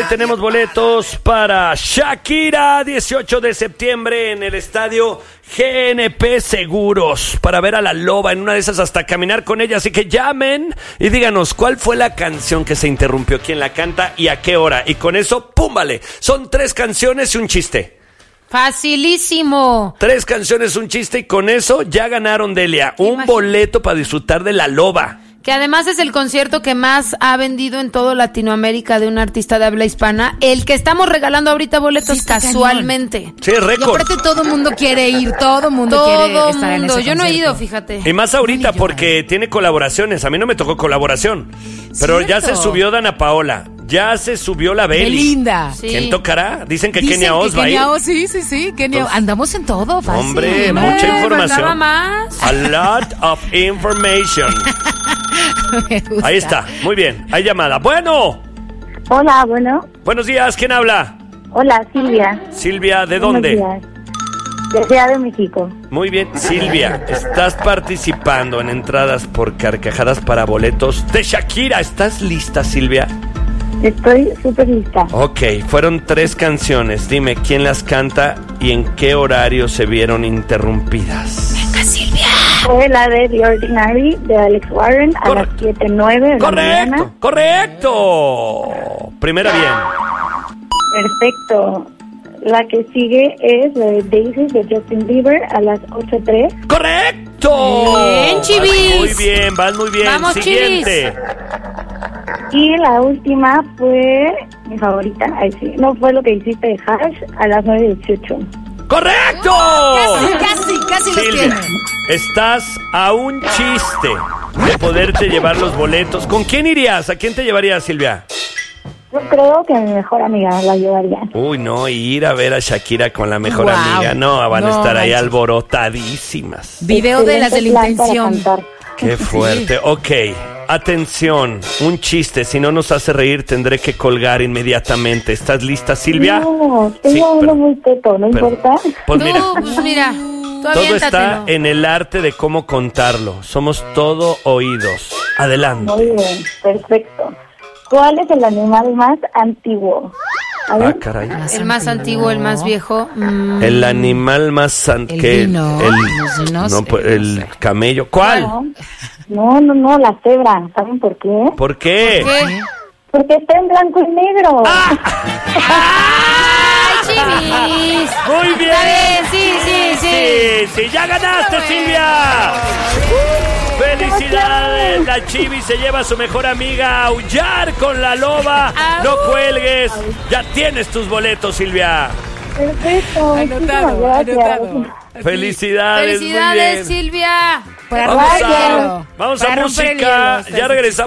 tenemos boletos para Shakira, 18 de septiembre en el estadio GNP Seguros, para ver a la loba, en una de esas hasta caminar con ella. Así que llamen y díganos cuál fue la canción que se interrumpió, quién la canta y a qué hora. Y con eso, ¡pum! Vale. Son 3 canciones y un chiste. Facilísimo. 3 canciones, un chiste y con eso ya ganaron, Delia, un boleto para disfrutar de la loba. Que además es el concierto que más ha vendido en todo Latinoamérica de un artista de habla hispana. El que estamos regalando ahorita boletos casualmente. Sí, Y récord. aparte todo el mundo quiere ir, todo el mundo quiere estar en ese Yo no he concierto. ido, fíjate. Y más ahorita porque tiene colaboraciones. A mí no me tocó colaboración. Pero ya se subió Dana Paola. Ya se subió la Beli. Belinda. Sí. ¿Quién tocará? Dicen que Dicen Kenia Oz va a ir. Kenia Oz, sí. Kenia Oz. Andamos en todo, fácil. Hombre, mucha faltaba información. más. A lot of information. Me gusta. Ahí está. Muy bien. Hay llamada. Bueno. Hola, bueno. Buenos días. ¿Quién habla? Hola, Silvia. Silvia, ¿de Buenos dónde? días. De Ciudad de México. Muy bien, Silvia, estás participando en entradas por carcajadas para boletos de Shakira. ¿Estás lista, Silvia? Estoy súper lista. Ok, fueron 3 canciones. Dime quién las canta y en qué horario se vieron interrumpidas. Venga, Silvia. Fue la de The Ordinary de Alex Warren a las 7:09 de la mañana. Correcto. Primera bien. Perfecto. La que sigue es la de Daisies de Justin Bieber a las 8:03. ¡Correcto! Bien, Chivis. Vas muy bien. Vamos, Siguiente. Y la última fue mi favorita. Ay, sí. No, fue lo que hiciste de Hash a las 9:18. ¡Correcto! Casi los Silvia, tiene. estás a un chiste de poderte llevar los boletos. ¿Con quién irías? ¿A quién te llevarías, Silvia? Yo creo que mi mejor amiga la llevaría. Uy, no, ir a ver a Shakira con la mejor Wow. amiga. No, van a No estar ahí manches. alborotadísimas. Video de las de la Excelente plan para intención. cantar. Qué fuerte. Ok, atención. Un chiste. Si no nos hace reír, tendré que colgar inmediatamente. ¿Estás lista, Silvia? No, tengo Sí, uno pero- muy teto, ¿no pero- importa? Pues mira, Pues mira, tú todo está aviéntatelo. en el arte de cómo contarlo. Somos todo oídos. Adelante. Muy bien, perfecto. ¿Cuál es el animal más antiguo? A Ah, ver, caray. El más antiguo, el más viejo. El animal más El que vino, no sé, pues, el no sé. camello. ¿Cuál? no, la cebra. ¿Saben por qué? ¿Por qué? ¿Qué? Porque está en blanco y negro. ¡Ay, Chivis! Muy bien. Está bien, sí. Sí, ya ganaste, Silvia. Felicidades, la Chivi se lleva a su mejor amiga a aullar con la loba. No cuelgues, ya tienes tus boletos, Silvia. Perfecto. Anotado, muchísimas gracias. anotado. Felicidades, muy Felicidades, bien. Silvia. Para Vamos romper el hielo. vamos a Para romper el música, hielo. ya regresamos.